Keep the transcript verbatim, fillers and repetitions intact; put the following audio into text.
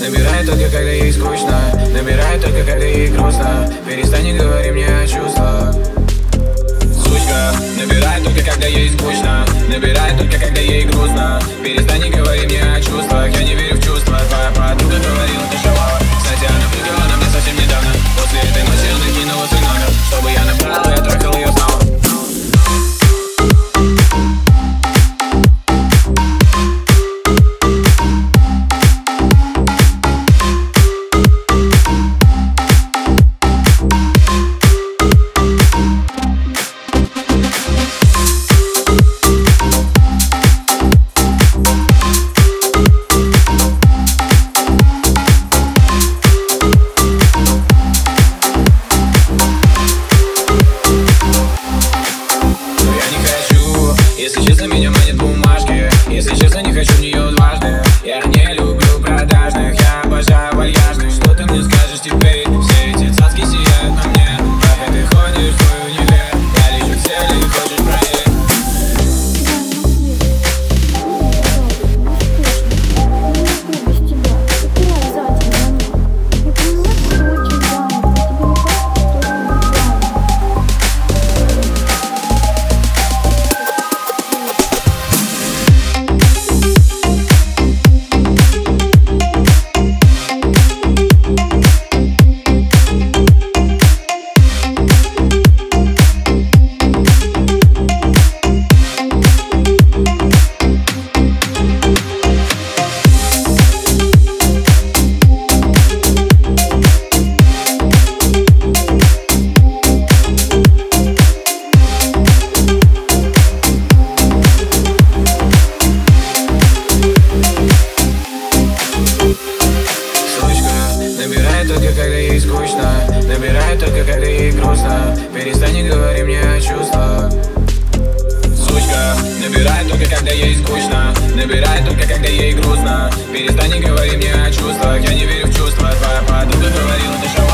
набирает только когда ей скучно, набирает только когда ей грустно. Перестань и говори мне о чувствах. Сучка, набирает только когда ей скучно, набирает только когда ей грустно. Перестань и говори мне о чувствах. Я не верю в чувства. Твоя подруга говорила, ты шалава. Кстати, она прыгала на мне совсем недавно. После этой ночи она кинула свой номер, чтобы я набрал, я трахал ее снова. Если честно, меня манят бумажки. Если честно, не хочу в нее дважды. Я не люблю продажных, я обожаю вальяжных. Что ты мне скажешь теперь? Все эти цацки сияют на мне. Пока ты ходишь в свой универ, я лечу к цели, хочешь проверить. Набирает только когда ей скучно, набирает только когда ей грустно. Перестань и говори мне о чувствах. Сучка, набирает только когда ей скучно, набирает только когда ей грустно. Перестань и говори мне о чувствах. Я не верю в чувства. Твоя подруга говорила, ты шалава.